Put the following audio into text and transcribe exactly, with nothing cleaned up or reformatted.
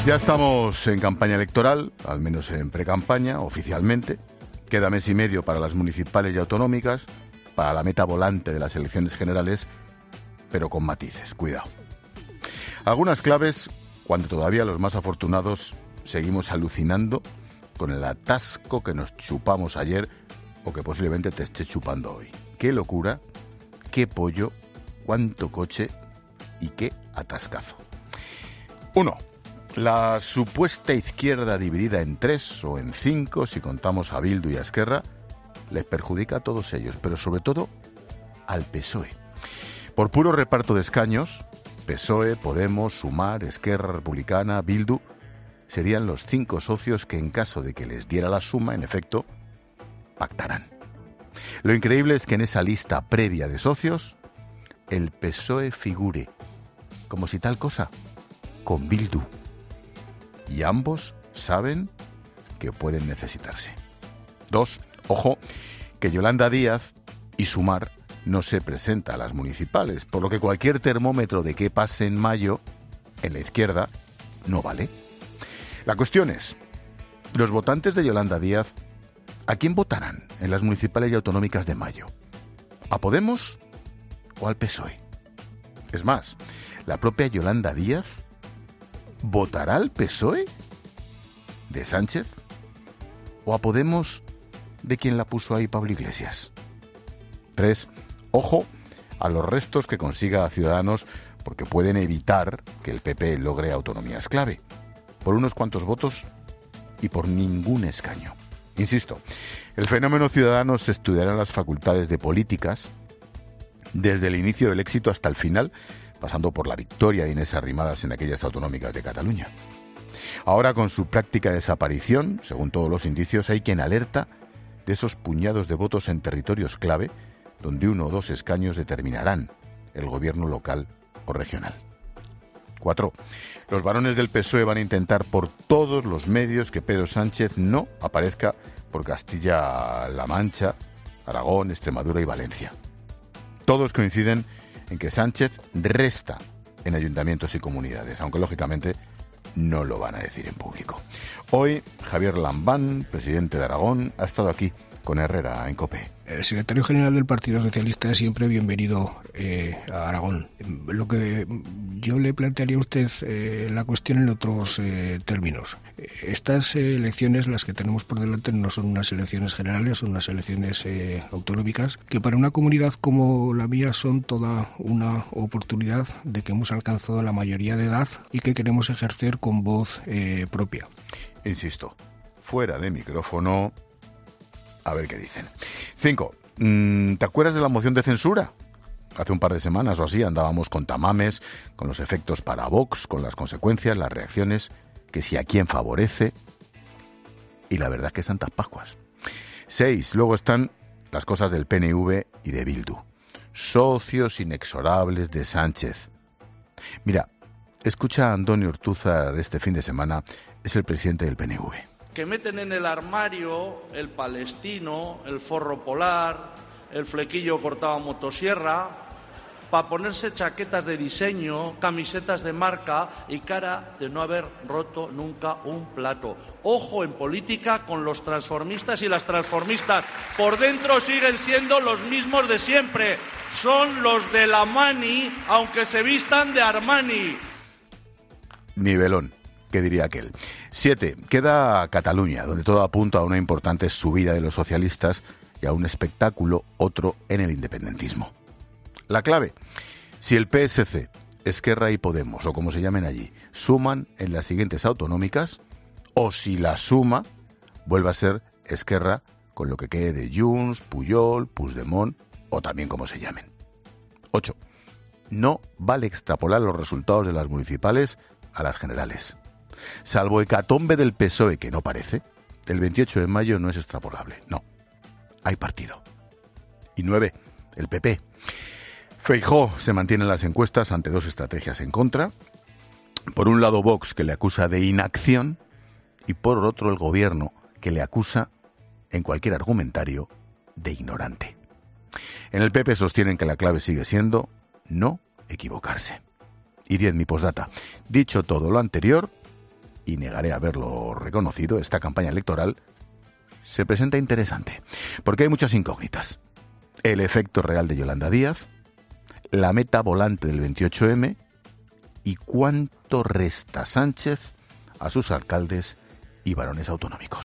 Ya estamos en campaña electoral, al menos en precampaña, oficialmente. Queda mes y medio para las municipales y autonómicas, para la meta volante de las elecciones generales, pero con matices, cuidado. Algunas claves cuando todavía los más afortunados seguimos alucinando con el atasco que nos chupamos ayer o que posiblemente te esté chupando hoy. ¡Qué locura! ¡Qué pollo! ¡Cuánto coche! ¡Y qué atascazo! Uno. La supuesta izquierda dividida en tres o en cinco, si contamos a Bildu y a Esquerra, les perjudica a todos ellos, pero sobre todo al P S O E. Por puro reparto de escaños, P S O E, Podemos, Sumar, Esquerra Republicana, Bildu, serían los cinco socios que en caso de que les diera la suma, en efecto, pactarán. Lo increíble es que en esa lista previa de socios, el P S O E figure, como si tal cosa, con Bildu. Y ambos saben que pueden necesitarse. Dos, ojo, que Yolanda Díaz y Sumar no se presenta a las municipales, por lo que cualquier termómetro de qué pase en mayo en la izquierda no vale. La cuestión es, los votantes de Yolanda Díaz, ¿a quién votarán en las municipales y autonómicas de mayo? ¿A Podemos o al P S O E? Es más, la propia Yolanda Díaz ¿votará al P S O E de Sánchez o a Podemos de quien la puso ahí Pablo Iglesias? Tres, ojo a los restos que consiga a Ciudadanos porque pueden evitar que el P P logre autonomías clave, por unos cuantos votos y por ningún escaño. Insisto, el fenómeno Ciudadanos se estudiará en las facultades de políticas desde el inicio del éxito hasta el final, pasando por la victoria de Inés Arrimadas en aquellas autonómicas de Cataluña. Ahora, con su práctica desaparición, según todos los indicios, hay quien alerta de esos puñados de votos en territorios clave, donde uno o dos escaños determinarán el gobierno local o regional. Cuatro. Los varones del P S O E van a intentar por todos los medios que Pedro Sánchez no aparezca por Castilla-La Mancha, Aragón, Extremadura y Valencia. Todos coinciden en que Sánchez resta en ayuntamientos y comunidades, aunque lógicamente no lo van a decir en público. Hoy, Javier Lambán, presidente de Aragón, ha estado aquí con Herrera en COPE. El secretario general del Partido Socialista es siempre bienvenido eh, a Aragón. Lo que yo le plantearía a usted eh, la cuestión en otros eh, términos. Estas eh, elecciones, las que tenemos por delante, no son unas elecciones generales, son unas elecciones eh, autonómicas, que para una comunidad como la mía son toda una oportunidad de que hemos alcanzado la mayoría de edad y que queremos ejercer con voz eh, propia. Insisto, fuera de micrófono, a ver qué dicen. Cinco. ¿Te acuerdas de la moción de censura? Hace un par de semanas o así andábamos con tamames, con los efectos para Vox, con las consecuencias, las reacciones, que si a quién favorece. Y la verdad es que Santas Pascuas. Seis. Luego están las cosas del P N V y de Bildu. Socios inexorables de Sánchez. Mira, escucha a Antonio Ortúzar este fin de semana, es el presidente del P N V. Que meten en el armario el palestino, el forro polar, el flequillo cortado a motosierra, para ponerse chaquetas de diseño, camisetas de marca y cara de no haber roto nunca un plato. Ojo en política con los transformistas y las transformistas. Por dentro siguen siendo los mismos de siempre. Son los de la Mani, aunque se vistan de Armani. Nivelón, ¿qué diría aquel? Siete. Queda Cataluña, donde todo apunta a una importante subida de los socialistas y a un espectáculo, otro en el independentismo. La clave, si el P S C, Esquerra y Podemos, o como se llamen allí, suman en las siguientes autonómicas, o si la suma vuelve a ser Esquerra con lo que quede de Junts, Pujol, Puigdemont, o también como se llamen. Ocho. No vale extrapolar los resultados de las municipales a las generales. Salvo hecatombe del P S O E, que no parece, el veintiocho de mayo no es extrapolable, no. Hay partido. Y nueve. El P P. Feijóo se mantiene en las encuestas ante dos estrategias en contra. Por un lado Vox, que le acusa de inacción, y por otro el gobierno, que le acusa, en cualquier argumentario, de ignorante. En el P P sostienen que la clave sigue siendo no equivocarse. Y diez, mi postdata. Dicho todo lo anterior, y negaré haberlo reconocido, esta campaña electoral se presenta interesante, porque hay muchas incógnitas. El efecto real de Yolanda Díaz, la meta volante del veintiocho eme y cuánto resta Sánchez a sus alcaldes y varones autonómicos.